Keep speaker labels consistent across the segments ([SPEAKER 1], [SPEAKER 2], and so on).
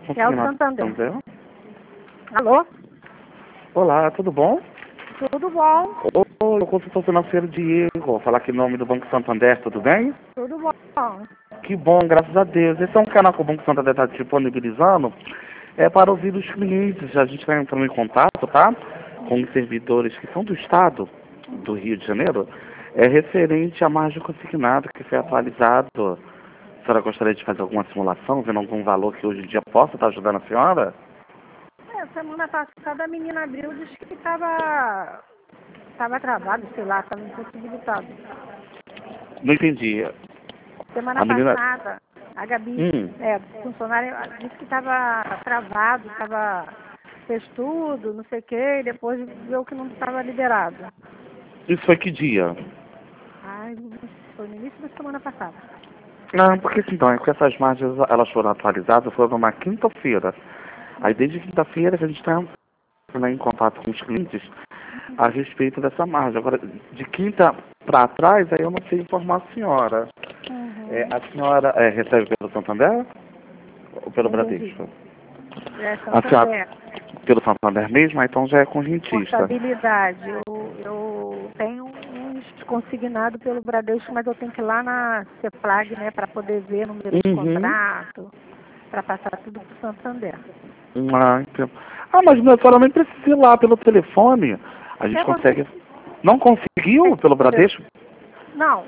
[SPEAKER 1] É o Santander. Alô?
[SPEAKER 2] Olá, tudo bom?
[SPEAKER 1] Tudo bom?
[SPEAKER 2] Oi, o consultor financeiro Diego. Falar aqui em nome do Banco Santander, tudo bem?
[SPEAKER 1] Tudo bom.
[SPEAKER 2] Que bom, graças a Deus. Esse é um canal que o Banco Santander está disponibilizando para ouvir os clientes. A gente está entrando em contato, tá? Com os servidores que são do Estado, do Rio de Janeiro, referente à margem consignada que foi atualizado. A senhora gostaria de fazer alguma simulação, vendo algum valor que hoje em dia possa estar ajudando a senhora?
[SPEAKER 1] Semana passada a menina abriu e disse que estava travado, sei lá, estava impossibilitado.
[SPEAKER 2] Não entendi.
[SPEAKER 1] Semana passada, a Gabi, funcionária, disse que estava travado, fez tudo, não sei o quê, e depois viu que não estava liberado.
[SPEAKER 2] Isso foi que dia?
[SPEAKER 1] Ai, foi no início da semana passada.
[SPEAKER 2] Não, porque então, é que essas margens, elas foram atualizadas, foram numa quinta-feira. Aí desde quinta-feira que a gente está em contato com os clientes a respeito dessa margem. Agora, de quinta para trás, aí eu não sei informar a senhora. A senhora recebe pelo Santander ou pelo Bradesco?
[SPEAKER 1] Santander.
[SPEAKER 2] A senhora, pelo Santander mesmo? Então já é correntista.
[SPEAKER 1] Portabilidade. Eu tenho uns consignado pelo Bradesco, mas eu tenho que ir lá na CEPLAG, né, para poder ver o número de contrato, para passar tudo para o Santander.
[SPEAKER 2] Mas a senhora nem precisa ir lá pelo telefone. A gente consegue. Não conseguiu pelo Bradesco?
[SPEAKER 1] Não.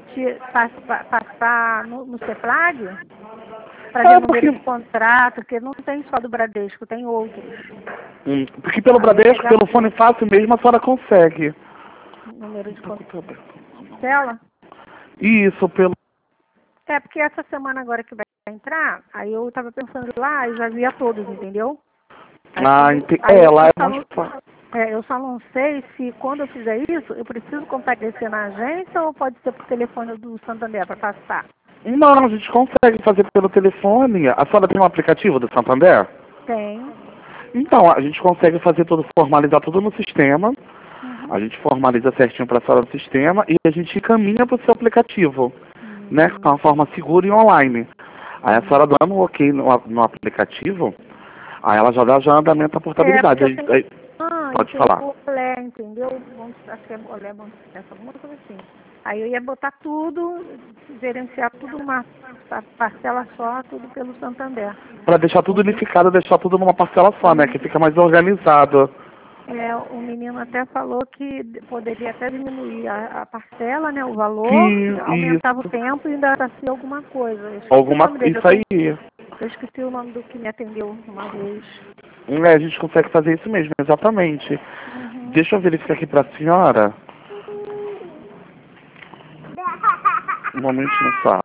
[SPEAKER 1] Passar no CEPLAG para ver o número de contrato, porque não tem só do Bradesco, tem outros.
[SPEAKER 2] Porque pelo Bradesco, pelo fone fácil mesmo, a senhora consegue.
[SPEAKER 1] Número de contrato. Tela?
[SPEAKER 2] Isso, pelo.
[SPEAKER 1] Porque essa semana agora que vai entrar, aí eu tava pensando lá e já via todos, entendeu?
[SPEAKER 2] Lá é muito fácil.
[SPEAKER 1] Eu só não sei se quando eu fizer isso, eu preciso comparecer na agência ou pode ser por telefone do Santander para passar?
[SPEAKER 2] Não, a gente consegue fazer pelo telefone. A senhora tem um aplicativo do Santander?
[SPEAKER 1] Tem.
[SPEAKER 2] Então, a gente consegue fazer tudo, formalizar tudo no sistema. A gente formaliza certinho para a senhora no sistema e a gente encaminha para o seu aplicativo, né? De uma forma segura e online. Aí a senhora dando um ok no aplicativo, aí ela já dá andamento à portabilidade. Pode falar.
[SPEAKER 1] Olé, entendeu? Acho que é olé, alguma coisa assim. Aí eu ia botar tudo, gerenciar tudo numa parcela só, tudo pelo Santander.
[SPEAKER 2] Para deixar tudo unificado, deixar tudo numa parcela só, né? Que fica mais organizado.
[SPEAKER 1] O menino até falou que poderia até diminuir a parcela, né? O valor, aumentava o tempo e ainda fazia alguma coisa.
[SPEAKER 2] Isso aí.
[SPEAKER 1] Eu esqueci o nome do que me atendeu uma vez.
[SPEAKER 2] A gente consegue fazer isso mesmo, exatamente. Deixa eu verificar aqui para a senhora. Um momentinho só.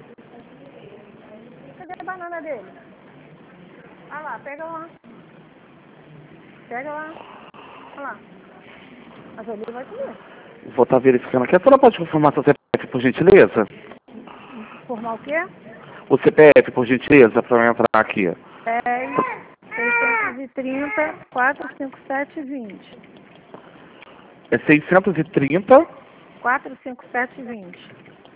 [SPEAKER 1] Cadê a banana dele? Ah lá, pega lá. Pega lá. Olha lá. Mas ele vai comer.
[SPEAKER 2] Vou estar verificando aqui. A senhora pode confirmar seu CPF, por gentileza?
[SPEAKER 1] Formar o quê?
[SPEAKER 2] O CPF, por gentileza, para eu entrar aqui.
[SPEAKER 1] 630 457 20.
[SPEAKER 2] É 630
[SPEAKER 1] 457 20.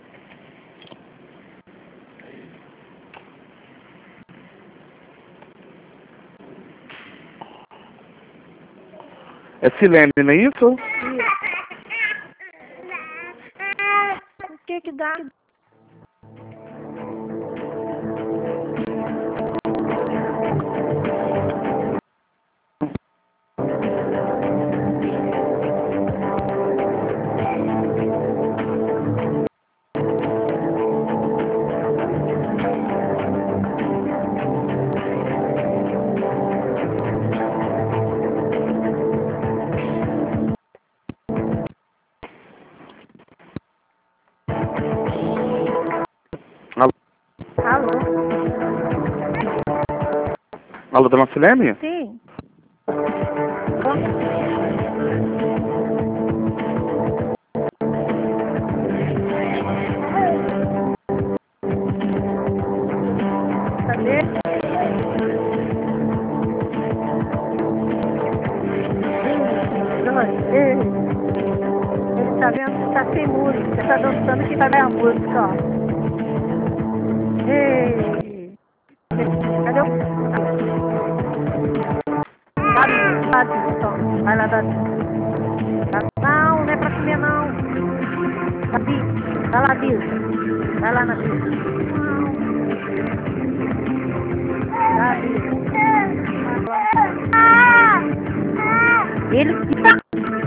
[SPEAKER 2] É Silene, não é isso?
[SPEAKER 1] Isso. O que dá? Alô?
[SPEAKER 2] Alô, dona Silene?
[SPEAKER 1] Sim. Cadê? Ele tá vendo que tá sem música. Ele tá dançando que tá a música, ó. Ei! Cadê o... lá, Bia, toma. Vai lá dar. Não, não é pra comer, não. Gabi, vai lá, Bia. Vai lá na Bia. Gabi. Ele fica.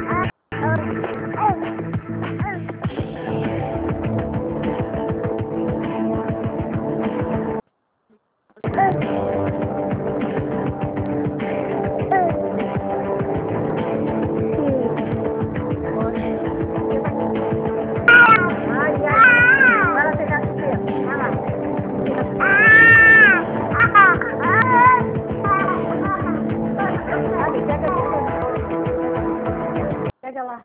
[SPEAKER 1] Pega lá.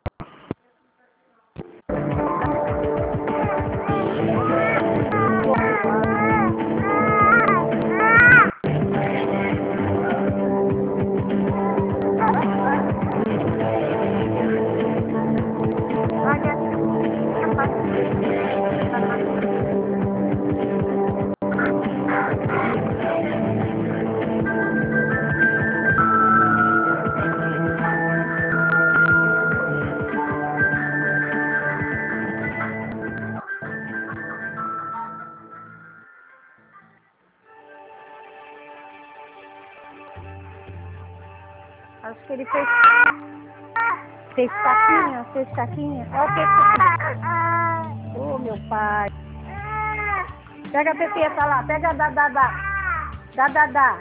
[SPEAKER 1] Acho que ele fez caquinha, fez caquinha. É o que? Ô, meu pai. Pega a Pepeta lá, pega a Dadadá. Dadadá.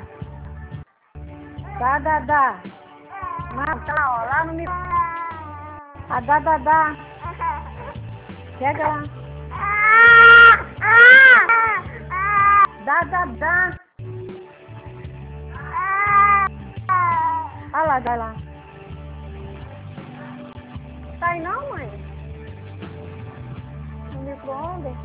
[SPEAKER 1] Dadadá. Não, tá lá, ó, lá no meu. A Dadadá. Pega lá. Dadadá. Olha lá, vai lá. Sai não, mãe? No micro-ondas?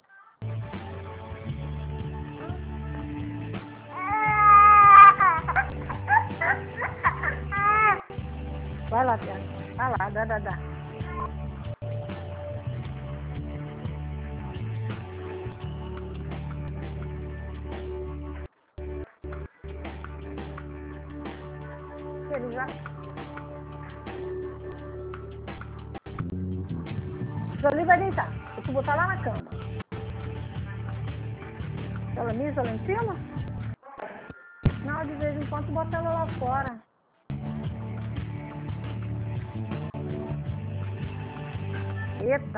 [SPEAKER 1] Vai lá, Tiago. Vai lá, dá. Ele já... Jolie vai deitar. Eu vou botar lá na cama. Ela misa lá em cima? Não, de vez em quando bota ela lá fora. Eita!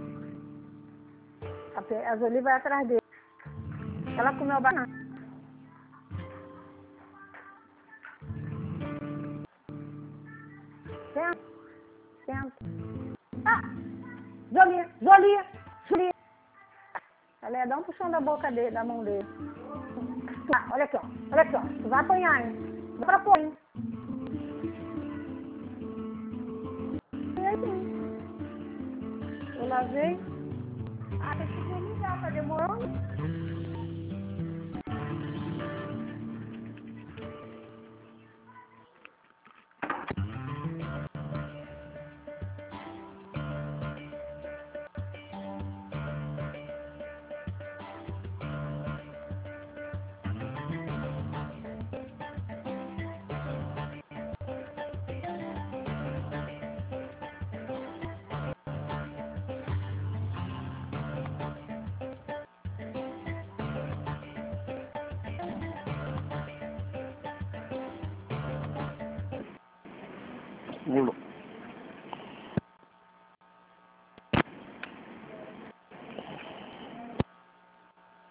[SPEAKER 1] A Jolie vai atrás dele. Ela comeu a banana. Senta. Ah! Jolie! Ela ia dar um puxão da boca dele, da mão dele. Ah, olha aqui, ó. Tu vai apanhar, hein? Vai pra pôr, hein? E aí? Eu lavei. Ah, tem que desligar, tá demorando?
[SPEAKER 2] Mulo.